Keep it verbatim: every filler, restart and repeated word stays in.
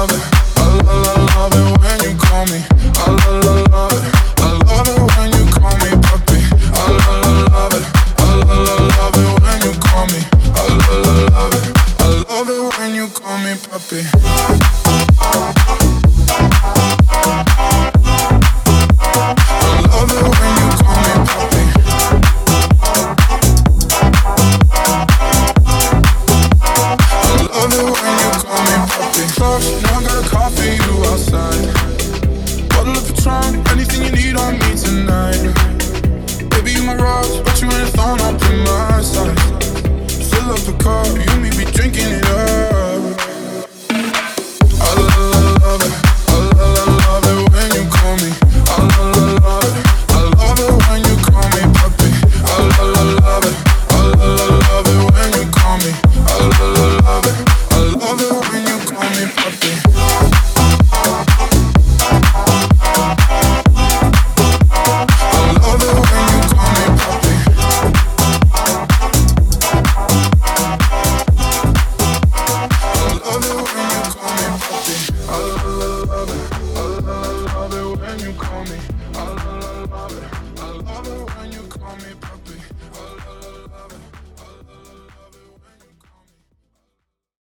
love it. I la la love it when you call me. I la la love it. I love it when you call me puppy. I la la love it. I la la love it when you call me. I la la love it. I love it when you call me puppy.